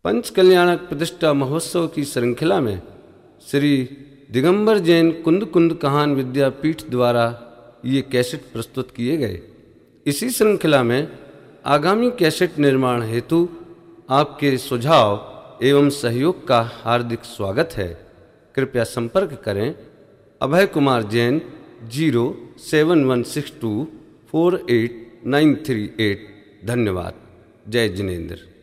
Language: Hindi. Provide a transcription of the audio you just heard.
पंच कल्याणक प्रतिष्ठा महोत्सव की श्रृंखला में श्री दिगंबर जैन कुंद कुंद कहान विद्यापीठ द्वारा ये कैसेट प्रस्तुत किए गए। इसी श्रृंखला में आगामी कैसेट निर्माण हेतु आपके सुझाव एवं सहयोग का हार्दिक स्वागत है। कृपया संपर्क करें अभय कुमार जैन 07162489338। धन्यवाद। जय जिनेंद्र।